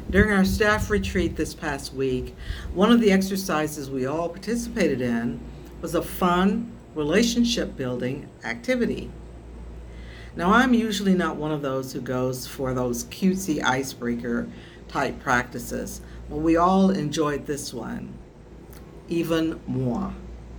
During our staff retreat this past week, one of the exercises we all participated in was a fun relationship building activity. Now, I'm usually not one of those who goes for those cutesy icebreaker type practices, but we all enjoyed this one even more.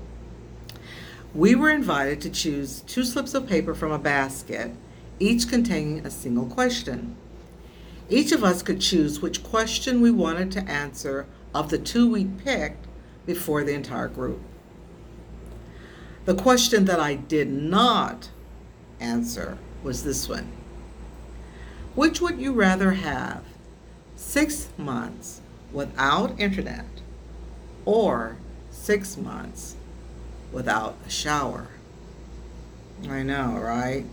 We were invited to choose 2 slips of paper from a basket, each containing a single question. Each of us could choose which question we wanted to answer of the 2 we picked before the entire group. The question that I did not answer was this one. Which would you rather have, 6 months without internet or 6 months without a shower? I know, right?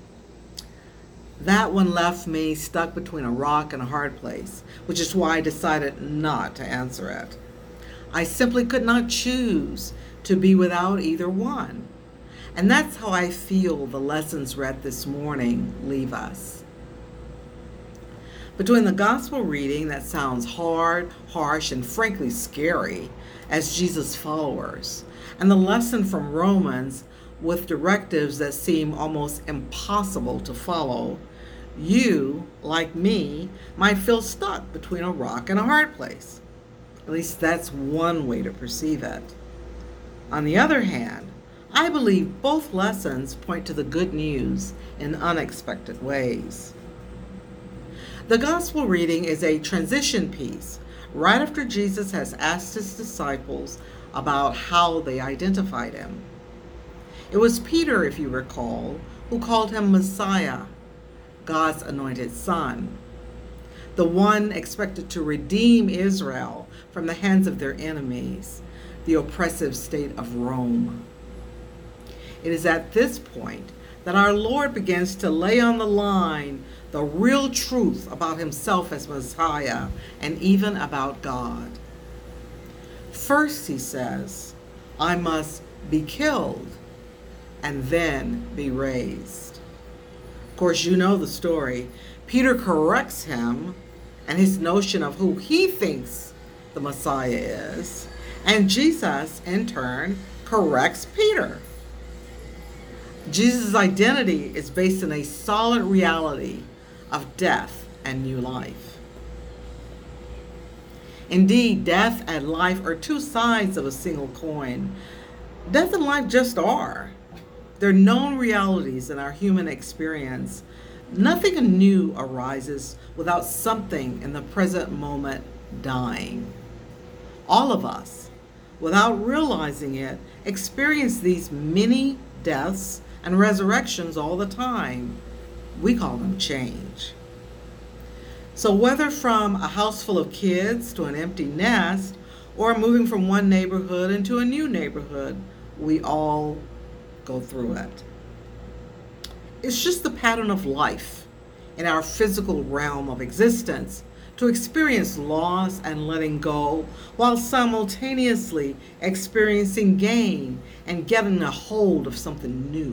That one left me stuck between a rock and a hard place, which is why I decided not to answer it. I simply could not choose to be without either one. And that's how I feel the lessons read this morning leave us. Between the gospel reading that sounds hard, harsh, and frankly scary as Jesus' followers, and the lesson from Romans with directives that seem almost impossible to follow, you, like me, might feel stuck between a rock and a hard place. At least that's one way to perceive it. On the other hand, I believe both lessons point to the good news in unexpected ways. The gospel reading is a transition piece right after Jesus has asked his disciples about how they identified him. It was Peter, if you recall, who called him Messiah, God's anointed son, the one expected to redeem Israel from the hands of their enemies, the oppressive state of Rome. It is at this point that our Lord begins to lay on the line the real truth about himself as Messiah and even about God. First, he says, I must be killed and then be raised. Of course, you know the story. Peter corrects him and his notion of who he thinks the Messiah is, and Jesus, in turn, corrects Peter. Jesus' identity is based in a solid reality of death and new life. Indeed, death and life are 2 sides of a single coin. Death and life just are. They're known realities in our human experience. Nothing new arises without something in the present moment dying. All of us, without realizing it, experience these many deaths and resurrections all the time. We call them change. So whether from a house full of kids to an empty nest, or moving from one neighborhood into a new neighborhood, we all go through it. It's just the pattern of life in our physical realm of existence to experience loss and letting go while simultaneously experiencing gain and getting a hold of something new.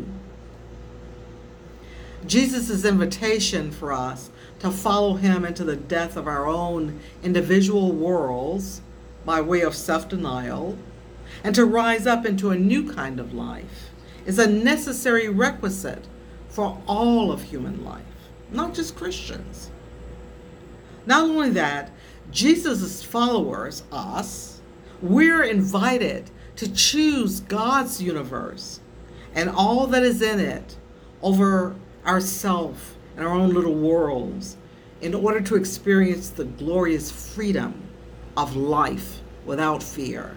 Jesus' invitation for us to follow him into the death of our own individual worlds by way of self-denial and to rise up into a new kind of life is a necessary requisite for all of human life, not just Christians. Not only that, Jesus' followers, us, we're invited to choose God's universe and all that is in it over ourselves and our own little worlds in order to experience the glorious freedom of life without fear.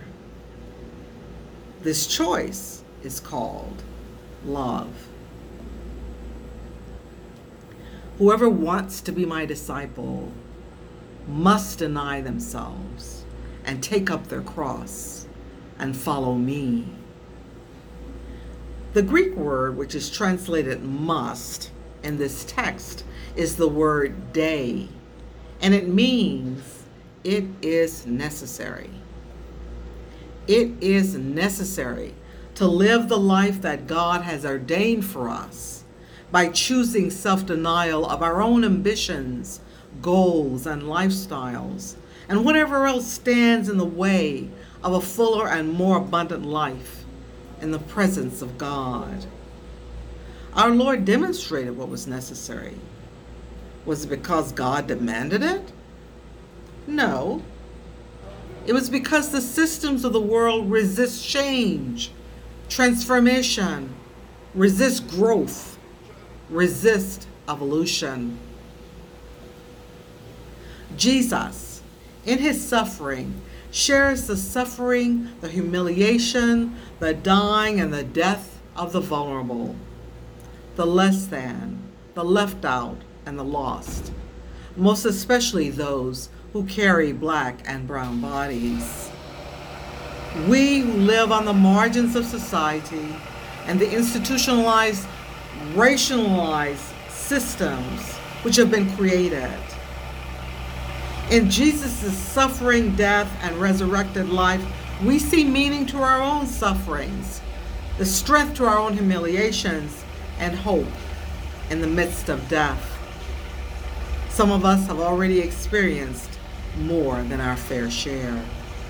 This choice is called love. Whoever wants to be my disciple must deny themselves and take up their cross and follow me. The Greek word which is translated must in this text is the word dei, and it means it is necessary. It is necessary to live the life that God has ordained for us by choosing self-denial of our own ambitions goals, and lifestyles, and whatever else stands in the way of a fuller and more abundant life in the presence of God. Our Lord demonstrated what was necessary. Was it because God demanded it? No. It was because the systems of the world resist change, transformation, resist growth, resist evolution. Jesus, in his suffering, shares the suffering, the humiliation, the dying, and the death of the vulnerable, the less than, the left out, and the lost, most especially those who carry black and brown bodies. We who live on the margins of society and the institutionalized, racialized systems which have been created. In Jesus' suffering, death, and resurrected life, we see meaning to our own sufferings, the strength to our own humiliations, and hope in the midst of death. Some of us have already experienced more than our fair share.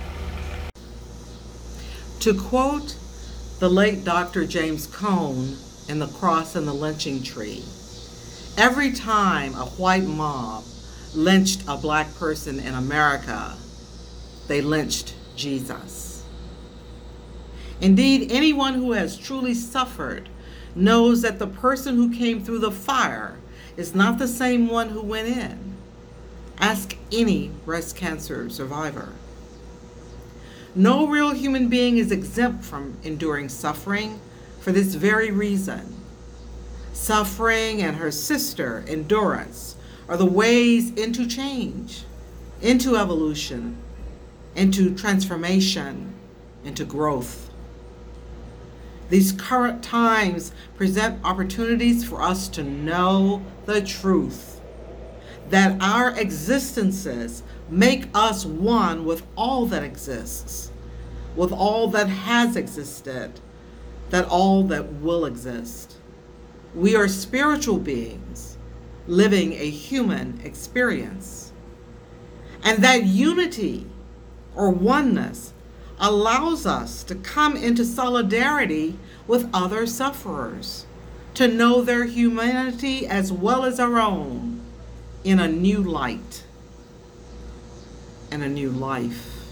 To quote the late Dr. James Cone in The Cross and the Lynching Tree, every time a white mob lynched a black person in America, they lynched Jesus. Indeed, anyone who has truly suffered knows that the person who came through the fire is not the same one who went in. Ask any breast cancer survivor. No real human being is exempt from enduring suffering for this very reason. Suffering and her sister, endurance, are the ways into change, into evolution, into transformation, into growth. These current times present opportunities for us to know the truth, that our existences make us one with all that exists, with all that has existed, that all that will exist. We are spiritual beings living a human experience. And that unity or oneness allows us to come into solidarity with other sufferers, to know their humanity as well as our own in a new light and a new life.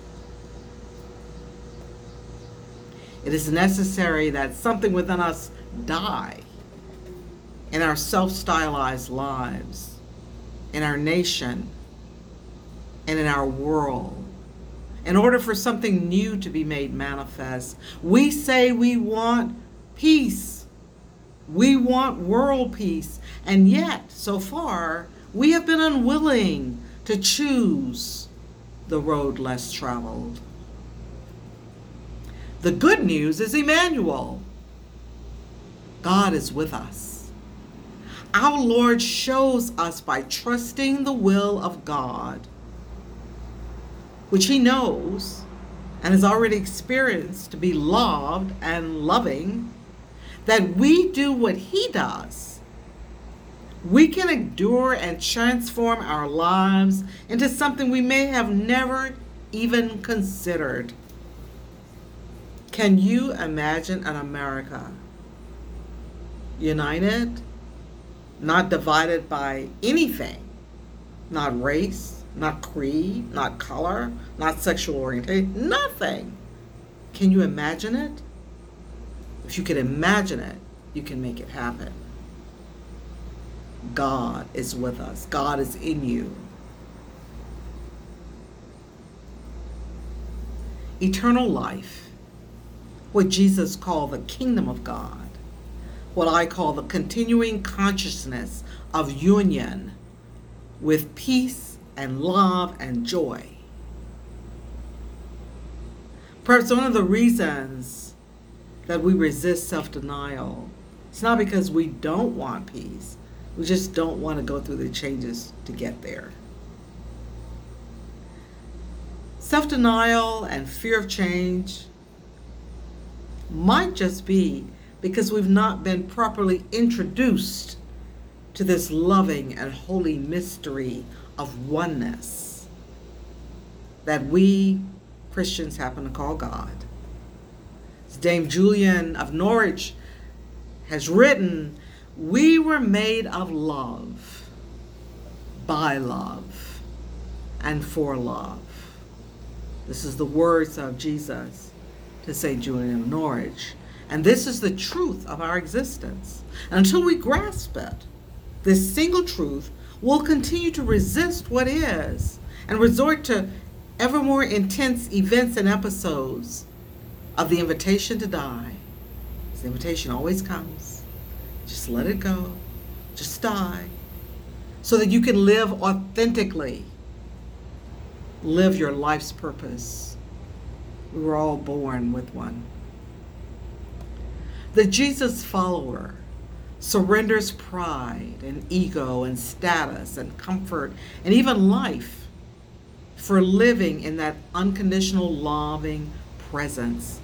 It is necessary that something within us die in our self-stylized lives, in our nation, and in our world. In order for something new to be made manifest, we say we want peace. We want world peace. And yet, so far, we have been unwilling to choose the road less traveled. The good news is Emmanuel. God is with us. Our Lord shows us by trusting the will of God, which he knows and has already experienced to be loved and loving, that we do what he does. We can endure and transform our lives into something we may have never even considered. Can you imagine an America united, not divided by anything, not race, not creed, not color, not sexual orientation, nothing? Can you imagine it? If you can imagine it, you can make it happen. God is with us. God is in you. Eternal life, what Jesus called the kingdom of God, what I call the continuing consciousness of union with peace and love and joy. Perhaps one of the reasons that we resist self-denial, it's not because we don't want peace. We just don't want to go through the changes to get there. Self-denial and fear of change might just be because we've not been properly introduced to this loving and holy mystery of oneness that we Christians happen to call God. As Dame Julian of Norwich has written, we were made of love, by love, and for love. This is the words of Jesus to St. Julian of Norwich. And this is the truth of our existence. And until we grasp it, this single truth, we'll continue to resist what is and resort to ever more intense events and episodes of the invitation to die. The invitation always comes. Just let it go. Just die. So that you can live authentically. Live your life's purpose. We were all born with one. The Jesus follower surrenders pride and ego and status and comfort and even life for living in that unconditional loving presence,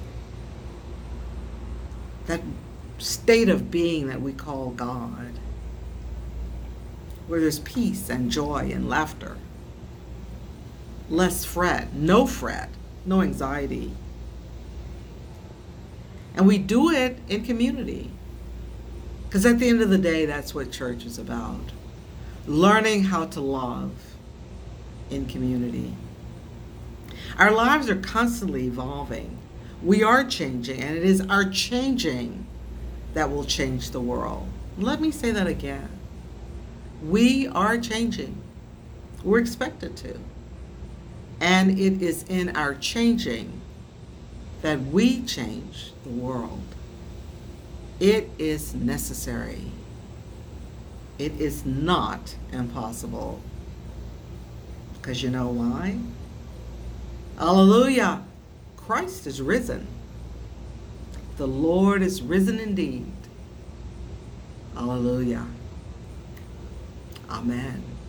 that state of being that we call God, where there's peace and joy and laughter, less fret, no anxiety. And we do it in community. Because at the end of the day, that's what church is about. Learning how to love in community. Our lives are constantly evolving. We are changing, and it is our changing that will change the world. Let me say that again. We are changing. We're expected to. And it is in our changing that we change the world. It is necessary. It is not impossible. Because you know why? Hallelujah! Christ is risen. The Lord is risen indeed. Hallelujah. Amen.